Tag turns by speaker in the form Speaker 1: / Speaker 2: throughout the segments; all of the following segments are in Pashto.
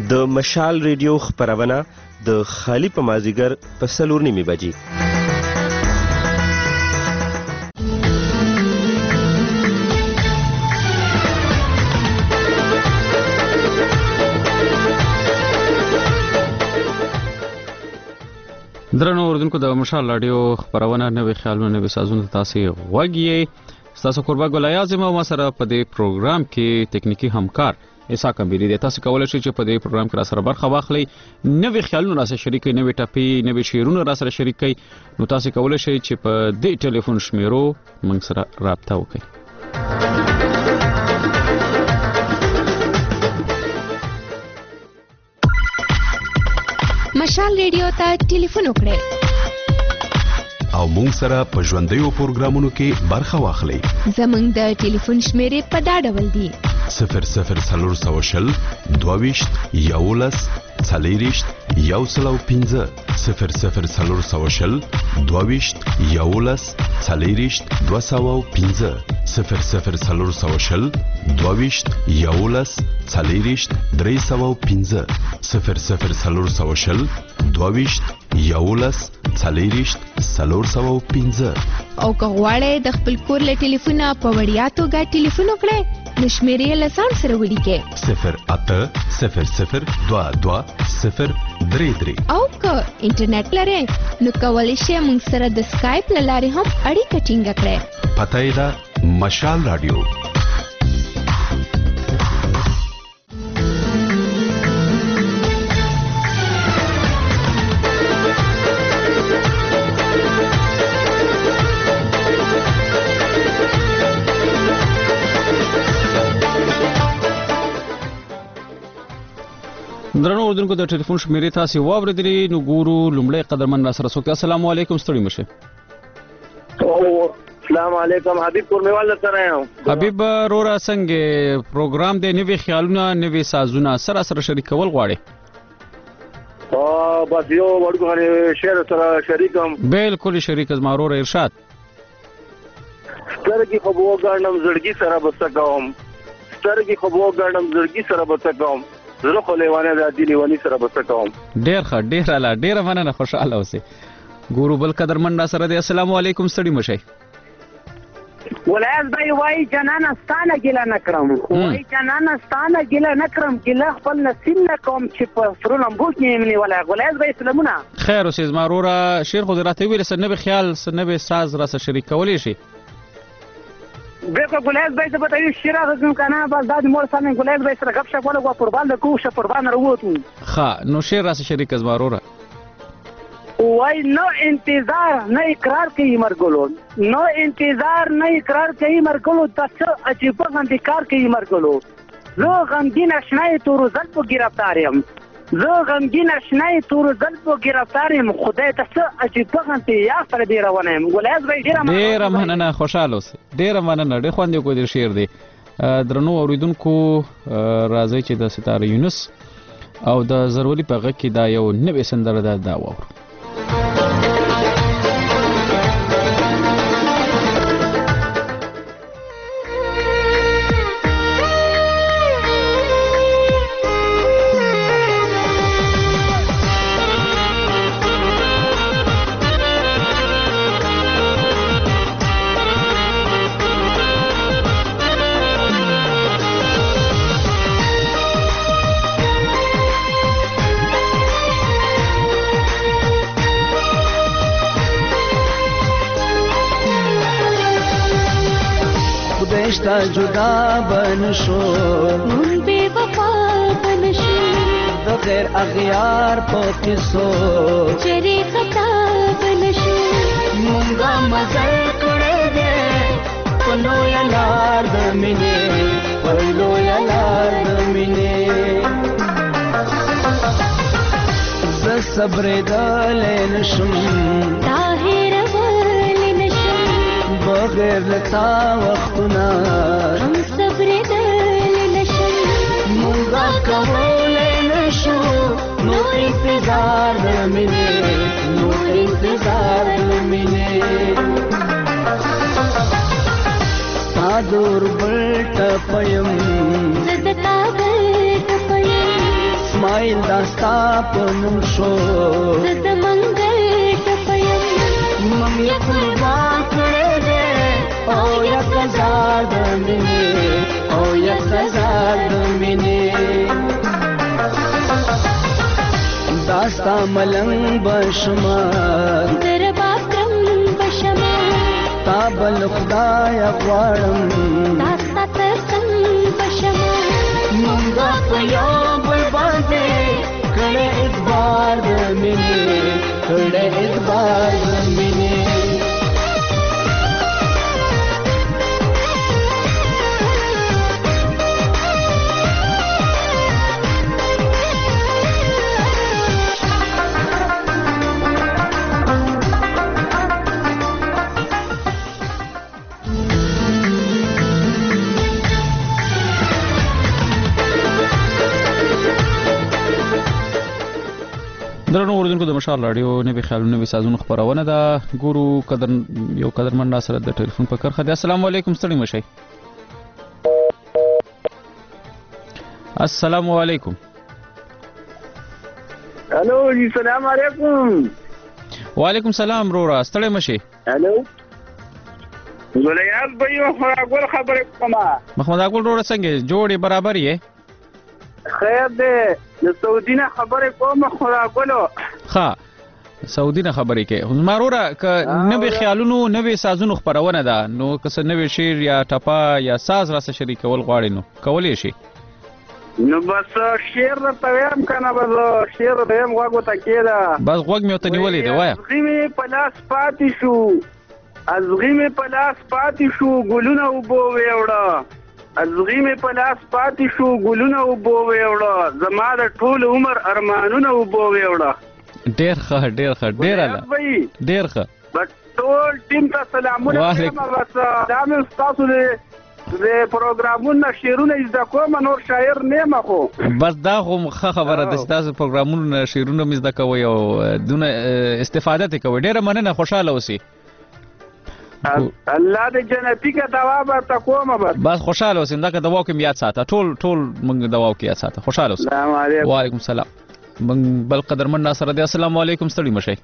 Speaker 1: د مشال ریډیو خپرونه د خالی په مازیګر په 4:30 بجې.
Speaker 2: درنو اوردونکو د مشال رادیو خبرونه نوې خیالونه نوې سازونه تاسو غوږی تاسو قربا ګل اعظم او سره په دې پروګرام کې تکنیکی همکار ایسا کمبيري دي. تاسو کولای شئ چې په دې پروګرام کې را سره برخه واخلئ، نوې خیالونه را سره شریکئ، نوې ټاپي نوې شعرونه را سره شریکئ. نو تاسو کولای شئ چې په دې ټلیفون شمیرو موږ سره رابطه وکړئ.
Speaker 3: مشال ریډیو ته ټلیفون وکړئ
Speaker 4: او مونږ سره په ژوندیو پروګرامونو کې برخه واخلئ.
Speaker 3: زمونږ د ټلیفون شمیرې په دا ډول دي: 00420 22 11 40 105 00420 22 11 40 205 00420 22 11 40 305 00420 22 11 40 305. او که غواړئ د خپل کور له ټلیفونه په وړیا توګه ټلیفون وکړئ نو شمیرې له ځان سره ولیکئ
Speaker 4: 0800 22 033.
Speaker 3: او که انټرنیټ لرئ نو کولی شئ موږ سره د سکایپ له لارې هم اړیکه ټینګه کړئ.
Speaker 4: پته یې ده مشال رادیو.
Speaker 2: درنو اوردونکو د ټلیفون شمیرې تاسو واوریدلې. نو ګورو لومړی قدرمن را سره څوک. السلام علیکم، ستړي مشه.
Speaker 5: السلام علیکم، حبیب کورمیوال سره یم.
Speaker 2: حبیب رورا څنګه پروګرام دی؟ نوې خیالونه نوې سازونه سره شریکول غواړي؟
Speaker 5: بس یو ورګو شعر سره شریکم.
Speaker 2: بالکل شریک از مارور ارشاد.
Speaker 5: سترګې خو وګڼم زړګي سره بسکوم، سترګې خو وګڼم زړګي سره بسکوم، زه خو لیوانه د دې لیوانی سره بسکوم.
Speaker 2: ډیر ښه، ډیر اعلی، ډیر مننه، خوشاله اوسئ. ګورو بل قدرمن را سره دی. السلام علیکم، ستړي مشه.
Speaker 6: ولایت بای وای جنانه ستانه ګیله نکړم، وای جنانه ستانه ګیله نکړم، ګیله خپل نصیب نکوم چې په سرونم بوک نیمنی ولایت بای سلامونه. خیر
Speaker 2: اوسئ زمارورا. شیر خو راته ویل سنبه خیال سنبه ساز را سره شریک کولی شي.
Speaker 6: بیکو ګلایز بای ته بتایو شیرا غوږم کنه بس دا د مور سره ګلایز بای سره غب شپ ولا غو قربان د کو ش قربان وروته.
Speaker 2: ښه نو شیر را سره شریک از مارورا.
Speaker 6: وای نو انتظار نه اقرار کوي مرګلو، نو انتظار نه اقرار کوي مرګلو، تاسو عجیب غندې کار کوي مرګلو. زه غمګین آشنای تور زل په گرفتار یم، زه غمګین آشنای تور زل په گرفتار یم، خدای تاسو عجیب غندې یا پر دی روانه یم. ولایت بای ډیر
Speaker 2: مننه، خوشاله اوسئ. ډیر مننه، ډیر خوند کو دې شعر دی. درنو اوریدونکو راځي چې د ستاره یونس او د زرولي په غږ کې دا یو نوې سندره ده، دا وورو.
Speaker 7: خدایشتا جدا بنشو
Speaker 3: مون بے وفا بنشو
Speaker 7: د غیر اغیار په کیسو
Speaker 3: چری خطا بنشو
Speaker 7: مونږه مزل کړه دې پلو یا لار د مینې، پلو یا لار د مینې. ز صبر دل نشم
Speaker 3: طاهر ول نشم
Speaker 7: بغیر لتا وختونه
Speaker 3: هم صبر دل نشم
Speaker 7: مونږه کولای نشو نو انتظار د مینې، نو انتظار د مینې. ستا دور بل ټپیم
Speaker 3: زدتا بل ټپیم
Speaker 7: سمای مایل داستا پنوم شو
Speaker 3: زد منګل ټپیم
Speaker 7: مم یې قربان کړې دې او یا کزار د مینې او یا کزار د مینې داستا ملنګ بشمار
Speaker 3: درباب کرم بشمار
Speaker 7: تا بل خدای غواړم
Speaker 3: داستا ترسم بشمار
Speaker 7: مونږه په یو بل باندې کړه اعتبار د مینې کړه اعتبار د مینې
Speaker 2: درنو اوریدونکو د مشال رادیو نوي خیالونه نوي سازونو خبرونه ده ګورو یو قدرمن سره د ټلیفون په کرخه ده. السلام علیکم ستړي مشي. السلام علیکم.
Speaker 5: الو جی سلام علیکم.
Speaker 2: وعلیکم سلام رورا ستړي مشي.
Speaker 5: الو زلیات بھائی خراګل خبره کومه
Speaker 2: محمد اګل رورا څنګه جوړي برابر یې
Speaker 5: خیر دی د سعودي نه خبره کومه خراګلو
Speaker 2: ها سعودي نه خبرې کې زمارورا ک نوې خیالونو نوې سازونو خبرونه ده نو که څه نوې شعر یا ټپا یا ساز راسه شریکول غواړي نو کولې شي
Speaker 5: نو بس شعر ته ویم کنه بس شعر ته ویم غوږ ته کېده
Speaker 2: بس غوږ مې ته نیولې دی وایا
Speaker 5: ازغیمې په لاس پاتې شو ازغیمې په لاس پاتې شو ګلونه وبو ویوړه ازغیمې په لاس پاتې شو ګلونه وبو ویوړه زما د ټول عمر ارمانونه وبو ویوړه
Speaker 2: ډېر ښه ډېر ښه ډېر اله ډېر ښه
Speaker 5: بس ټول ټیم ته سلامونه وایم بس دا مې ستاسو د پروګرامونو شعرونه زده کوم نور شاعر نه خو
Speaker 2: بس دا خو ښه خبره ده چې تاسو پروګرامونو شعرونه مې زده کوئ او دونه استفاده ته کوئ ډېره مننه خوشحاله اوسئ
Speaker 5: الله دې جنتی کا دوا به تکوم
Speaker 2: بس خوشاله اوسئ دا که دوا کوم یاد ساته ټول موږ دوا کوو یاد ساته خوشاله اوسئ
Speaker 5: السلام علیکم
Speaker 2: وعلیکم السلام من بل قدرمن ناصر دی السلام علیکم ستړي مشي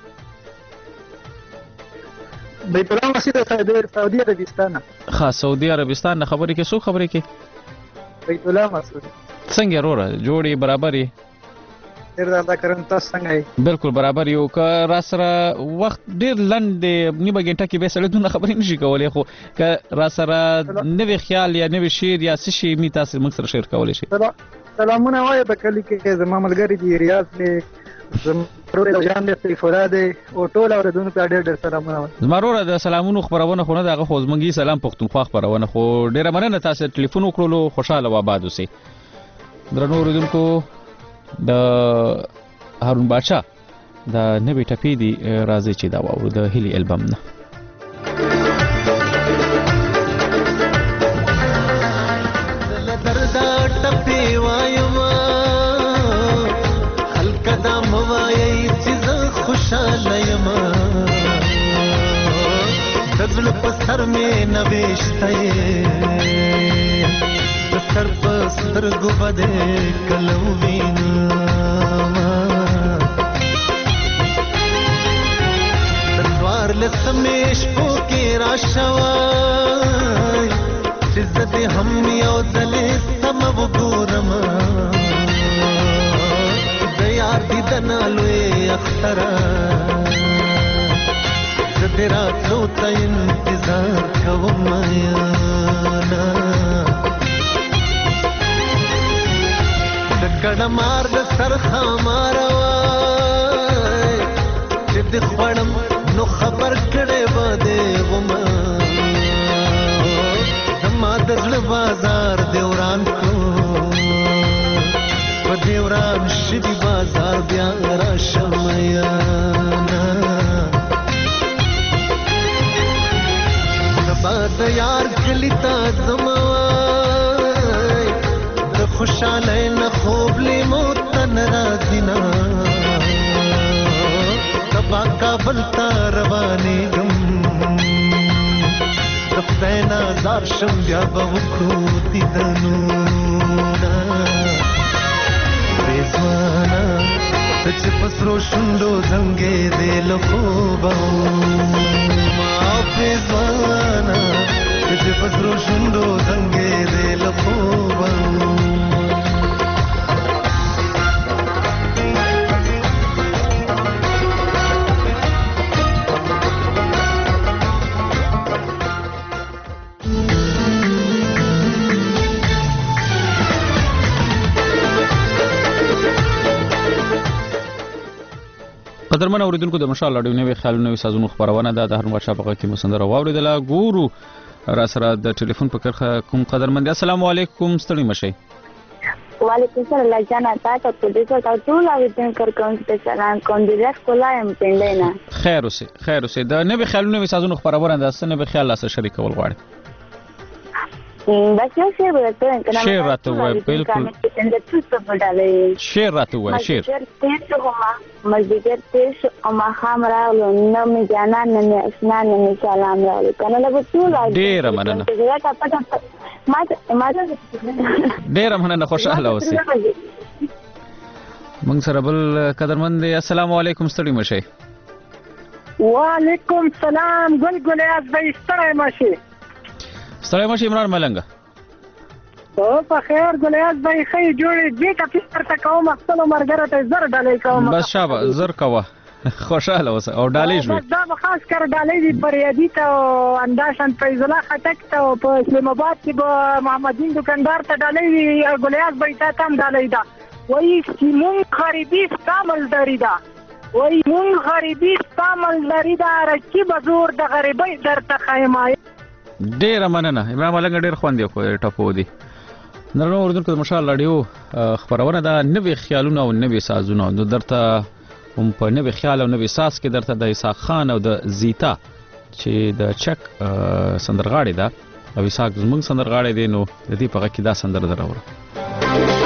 Speaker 8: بیت الله مسجد سعودي عربستان
Speaker 2: ها سعودي عربستان خبرې کې څو خبرې کې
Speaker 8: بیت الله مسجد
Speaker 2: څنګه وروره جوړي برابرې
Speaker 8: ډېر دا کرن تاسو څنګه یې
Speaker 2: بالکل برابر یو که را سره وخت ډېر لنډ دی نیمه ګنټه کې به سړی دونه خبرې نشي کولی خو که را سره نوی خیال یا نوی شعر یا څه شي مې تاسو موږ سره شیر کولی شي
Speaker 8: سلامونه وایه په کلي کې زما ملګري دي ریاض دی زما ورور دی جان دی سیفالله دی او ټول اورېدونکو ته ډېر سلامونه وایه
Speaker 2: زما وروره د سلامونو خپرونه خو نه ده هغه خو زموږ سلام پښتونخوا خپرونه خو ډېره مننه تاسو ټلیفون وکړلو خوشحاله و آباد اوسئ درنو اورېدونکو د هارون بادشاه د نوې ټپې دی راځي چې دا واورو د هیلي البم نه
Speaker 7: دردا ټپې وایم خلک دا موایي چې زه خوشاله یم د زړه په سر مې نوشته د سر په سترګو به دې کله ووینم د څوارلسمې شپو کې راشوی چې زه دې هم یو ځلې سمه وګورم د یار دیدنه لوی اختره زه دې راتلو ته انتظار کوم یاره کډه مار د سرخه ماروای چې د خوړم نو خبر کړې به دې ومه زما د زړه بازار دې وران کړو په دې وران شوي بازار بیا راشم یاره سبا د یار کلي ته ځمه خوشاله نه خوب لیمو تن راځینا سبا کابل ته روانېږم د خدای نازار شم بیا به وکړو دیدنونه رضوان پسرو شندو زنګې دې لخوبه ما پریزوانا چې پسرو شندو زنګې دې لخوبه
Speaker 2: قدرمن اوریدونکو د مشال اډیو نوې خیالونه نوې سازونو خبرونه ده د هر مشا په کې مسندره واوریدله ګورو را سره د ټلیفون په کرخه کوم قدرمن السلام علیکم ستړي مشي
Speaker 9: وعلیکم السلام جانا تاسو ته د ټول اوریدونکو کوم ته سلام کوم د ریس کولایم پندینا
Speaker 2: خیر اوسه د نوې خیالونه نوې سازونو خبرونه ده سنه به خیال سره شریکول غواړي
Speaker 9: بس یو شی ورته کنه
Speaker 2: شیر راته وای بالکل شیر راته وای شیر
Speaker 9: مزدیگر تیش او مخام راغلو نو می جانان نه اسنا نه سلام راغلو کنه له ټول
Speaker 2: ډیر مننه ډیر مننه خوشاله اوسئ موږ سره بل قدرمن دی السلام علیکم ستړي مشي
Speaker 6: وعلیکم السلام ګل از به ستړي مشي
Speaker 2: ستړي مشي عمران ملنګ
Speaker 6: او په خیر ګل از به خې جوړې دې کا فکر تا کوم خپل مرګره ته زر ډالې کوم
Speaker 2: بس شابه زر کوه خوشاله اوسه او ډالې شوي
Speaker 6: دا خاص کر ډالې دی پریادی ته انداشن فیض الله خټک ته په اسلام آباد کې به محمدین دکاندار ته ډالې ګل از به تا تم ډالې دا وایي چې مونږ خریدي استعمال داری دا وایي مونږ خریدي استعمال داری دا رکی بزور د غریبۍ درته خیمای
Speaker 2: ډیر مننه امام ملنګ ډیر خوند یو ټپو دی نرنو اوریدونکو د مشال اډیو خبرونه دا نوې خیالونه او نوې سازونه نو درته هم په نوې خیال او نوې ساز کې درته د اسحاق خان او د زیتا چې د چک سندرغاړي ده او اسحاق زمونږ سندرغاړي دی نو د دې په غږ کې دا سندره دراوړه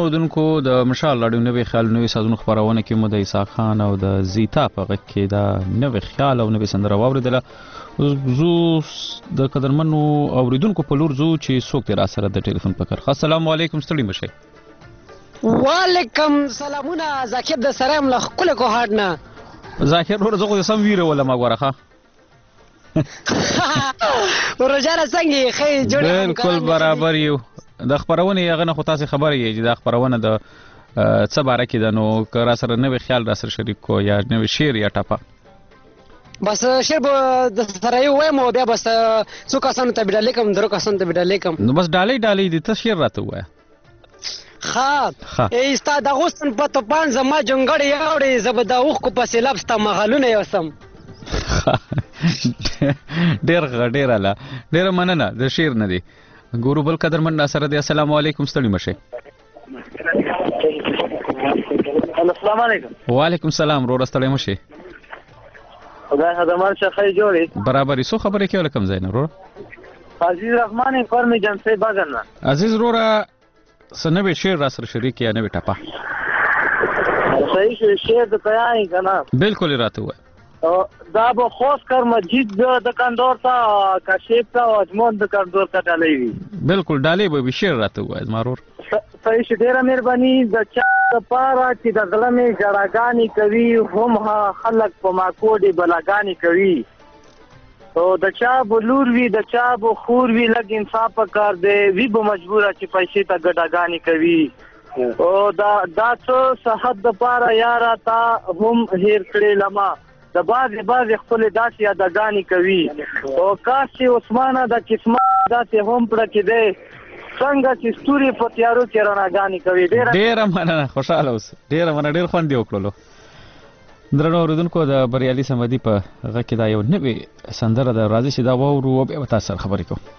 Speaker 2: اوردونکو د مشال راډیو نوې خیال نوې سازونو خبرونه کې مو د اسحاق خان او د زیتا په غږ کې دا نوې خیال او نوې سندره واوریدله. زو د قدرمنو اوریدونکو په لور زو چې څوک را سره د ټلیفون په کار. السلام علیکم ستړي مشي.
Speaker 10: وعلیکم سلامونه زاکر د سلام له خپل کو هاډنه
Speaker 2: زاکر ور زغه سم ویره ولا ما غورخه
Speaker 10: ورجاله څنګه خې جوړ
Speaker 2: بالکل برابر یو د خبرونه یغه نه خو تاسو خبر یې چې د خبرونه د څه باره کې د نو کرا سره نوې خیال را سره شریک کو یا نوې شعر یا ټاپه
Speaker 10: بس شعر د سره یو وایم او بیا بس څو کسانو ته بدل کوم درو کسانو ته بدل کوم
Speaker 2: نو بس ډالۍ دي ته شعر راته وای
Speaker 10: خا ایستا د غوستن په توپان زما جونګړ یاوړې زبدا اوخ کو په سیلاب ستا مغالونه یوسم
Speaker 2: ډیر اله ډیر مننه د شعر نه دی ګورو بل قدرمن ناصر دی. السلام علیکم ستړي مشه.
Speaker 6: السلام علیکم.
Speaker 2: وعلیکم السلام رو ستړي مشه.
Speaker 6: خدای خدمت شخې جوړې
Speaker 2: برابرې سو خبرې کې ولکم زین رو
Speaker 6: عزیز رحمان فرمی جنسه بغلنا
Speaker 2: عزیز رو را سنوي شعر را سره شریک یا نوې ټاپه
Speaker 6: صحیح شعر د تیاری کنه
Speaker 2: بالکل راته وای
Speaker 6: دا به خوش کر مسجد د کندور تا کاشف تا اجمون د کندور تا ډالۍ وي
Speaker 2: بالکل ډالۍ به شعر راته وای مارور
Speaker 6: صحیح ډیره مهرباني د چا لپاره چې د ظلمې جړاګانی کوي هم خلک په ماکوډي بلاګانی کوي او د چا بلور وی د چا بو خور وی لګ انصاف کار دی وی به مجبوره چې پیسې ته ګډاګانی کوي او دا څه صحت د پاره یارا تا هم هیر کړي لما د باز خپل داسې یادګانی کوي او کاش چې عثمانه د قسمت داسې هم پړه کې دی څنګه چې ستوري په تیارو کې رڼاګانی کوي. ډیر
Speaker 2: مننه خوشاله اوس ډیر مننه ډیر خوند دی وکړلو. درنو اوریدونکو د بریالي سمدي په غږ کې دا یو نوې سندره د راځي چې دا وورو او به تاسو سره خبرې کوم.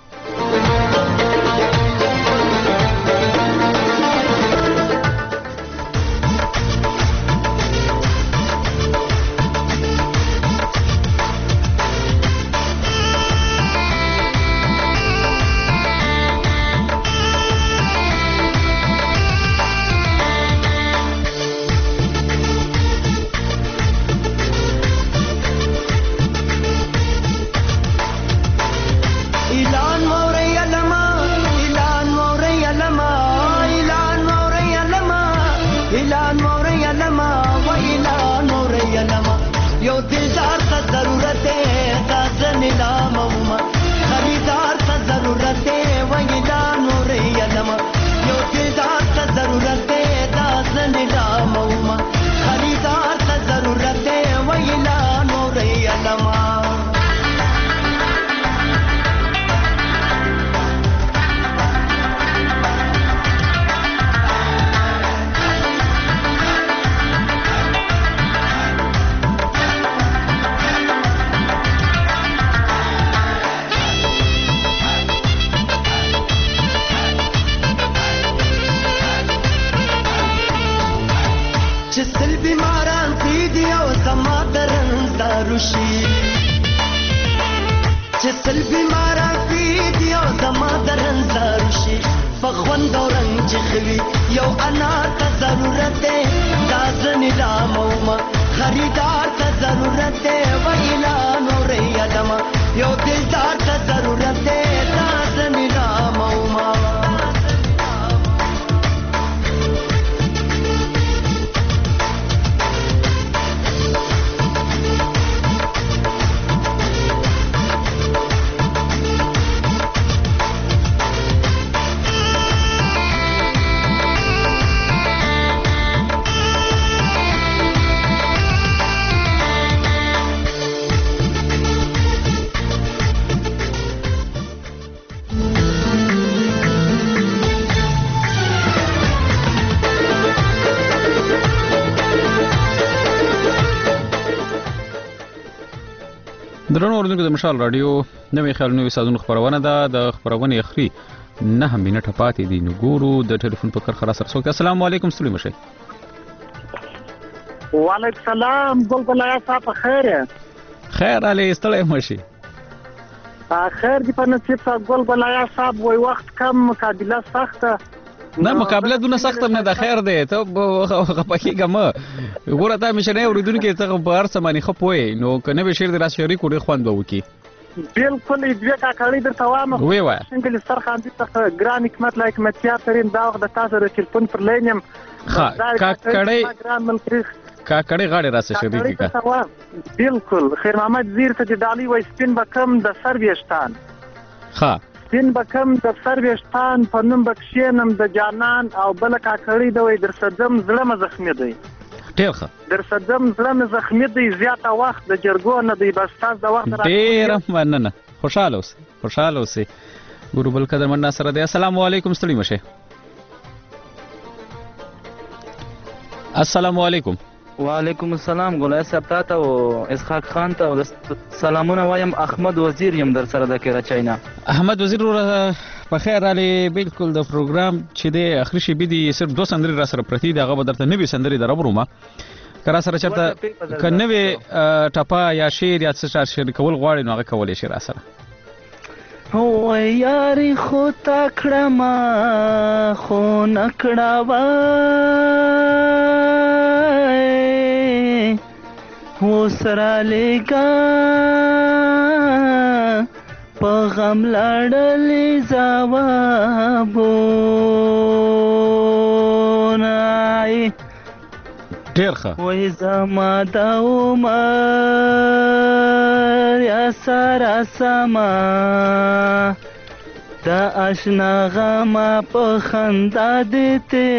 Speaker 2: درنو اوریدونکو د مشال رادیو نوې خیال نوې سازونو خبرونه ده د خبرونه اخري 9 منټه پاتې دي نو ګورو د ټلیفون په کار سره څوک. السلام علیکم ستړي مشه.
Speaker 6: وعلیکم السلام ګل بلایا صاحب خیر
Speaker 2: علي ستړي مشه
Speaker 6: خیر دی په نصیب صاحب ګل بلایا صاحب وای وخت کم مقابله سخته
Speaker 2: نه مقابله دونه سخت نه د خیر دی ته غپکیګه ما ګوره تا مشنه اوریدونکو ته په هر څه باندې خپوي نو کنه به شیر د راس شریک وړي خوند وکي
Speaker 8: بالکل دوه کاکړی درته وایم
Speaker 2: وی وای
Speaker 8: څنګه سرخان دي څخه ګران حکمت لایک متیا ترين دا وخت د تاسو د ټلیفون پر لینم
Speaker 2: کاکړی غاړي راس شریک کا
Speaker 8: بالکل خیر محمد زیر ته د ډالۍ وای سپین بکم د سرویشتان
Speaker 2: ها
Speaker 8: سپین بکم د سرویشتان په نوم بکشینم د جانان او بل کاکړی د وای در صدم زړه مزخمی دی
Speaker 2: ډیر ښه
Speaker 8: در صدم زړه مزخمی دی زیاته وخت د جرګو نه دی بس تاسو د وخت
Speaker 2: ډیر مننه خوشاله اوسئ ګورو بل قدر من سره دی السلام علیکم ستړي مشه السلام علیکم
Speaker 11: وعلیکم السلام ګولای صاحب تاسو او اسحاق خان ته سلامونه وایم احمد وزیر یم در سره د کیرا چاینا
Speaker 2: احمد وزیر په خیر علي بالکل د پروګرام چې د اخري شی بيدي صرف 2 سندري را سره پرتی دغه بدرته نوې سندري دربرومه کرا سره چرته کنوي ټپا یا شعر یا څه شعر کول غواړي نو هغه کولې شي را سره
Speaker 11: هو یاري خو تکړه ما خو نکړه و سره لګا په غم لړلې ځوابونه
Speaker 2: ډېر ښه
Speaker 11: وای زما د عمر یا سره سما د اشنا غما په خندا دې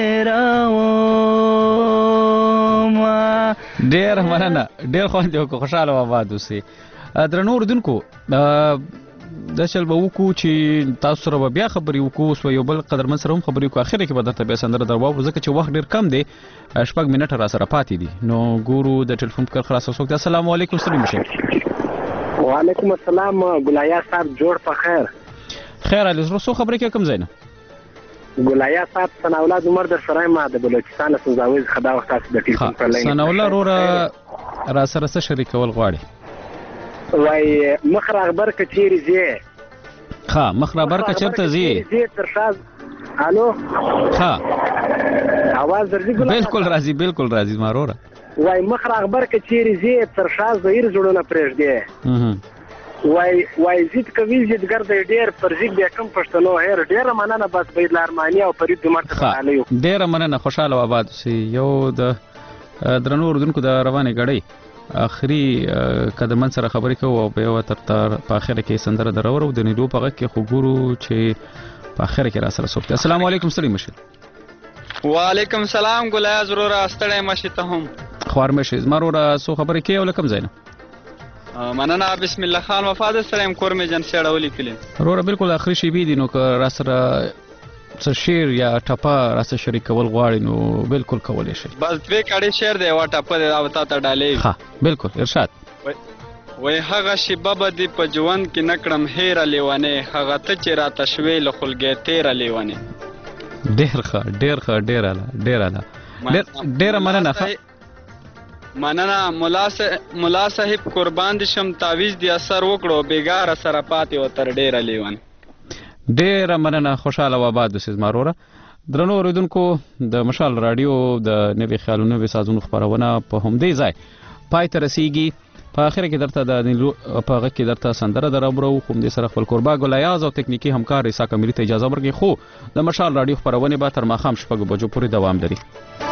Speaker 11: تیراوما
Speaker 2: ډېر مننه ډېر خوند یو خوشاله آباد اوسئ درنو اردوونکو د چل به وکړو چې تاسو سره بیا خبرې وکړو اوس یو بل قدرمن سره هم خبرې وکړو اخر کې به درته بیا سندره درواغو ځکه چې وخت ډېر کم دی 6 منټه را سره پاتې دي نو ګورو د ټلیفون کار خلاص وسوک السلام علیکم ستړي مشه
Speaker 12: وعلیکم السلام ګلایا صاحب جوړ په خیر
Speaker 2: خیر علي زرو سو خبرې کې کم زینه
Speaker 12: ګلایا صاحب ثنا اولاد عمر در سره ما د بلوچستان سنځاوي خدا وخت تاسو د ټلیفون پر لاین
Speaker 2: ثنا اولاد را سره څه شریکول غواړي
Speaker 12: وای مخر اخبار کچيري زی
Speaker 2: ها مخر اخبار کچرته زی
Speaker 12: ترشاز الو
Speaker 2: ها
Speaker 12: आवाज درځي
Speaker 2: بالکل راځي مارورا
Speaker 12: وای مخر اخبار کچيري زی ترشاز زهیر جوړونه پرېږ دی وای زید کوي زیدګر د ډیر پرځګ بیا کم پښتنو هر ډیر مننه بس بيد لارمانیا او فرید عمر ته تعالی
Speaker 2: ډیر مننه خوشاله آباد سي یو د درنو اردوونکو د روانه غړی اخري قدمن سره خبرې کوو او په یو تر په اخر کې سندره درورو د نیدو په کې خو ګورو چې په اخر کې را سره سوکته السلام علیکم ستړي مشه
Speaker 13: وعلیکم السلام ګلای ضرور ستړي مشه ته هم
Speaker 2: خوار مشه زمرو سو خبرې کوي ولکم زینه
Speaker 13: مننه بسم الله خان وفاد سلام کورمه جن سړولې کلم
Speaker 2: ورور بالکل اخري شی بي دي نو را سره څه شعر یا ټپا را سره شریک کول غواړي نو بالکل کولای شي
Speaker 13: بس دوی کړي شعر دی وا ټپا دی او تا ته ډالې
Speaker 2: ها بالکل ارشاد
Speaker 13: وای هغه شی بابا دی په ژوند کې نکړم هیر لیوانه هغه ته چې را تشویل خلګې تیر لیوانه ډېر مننه مننه مولا صاحب قربان دي شم تعویز دی اثر وکړو بیګار سره پاتې او تر ډېر لیوان
Speaker 2: ډېر مننه خوشاله و آباد اوسئ مارورا درنو اوریدونکو د مشال رادیو د نوي خیالونو نوي سازونو خبرونه په همدې ځای پای ته رسیږي په اخر کې درته د په هغه کې درته سندره دربرو خو دې سره خپل قربا ګلیاز او تکنیکی همکار رسا کمری ته اجازه ورکړي خو د مشال رادیو خبرونه به تر ماخام شپږ بجو پورې دوام لري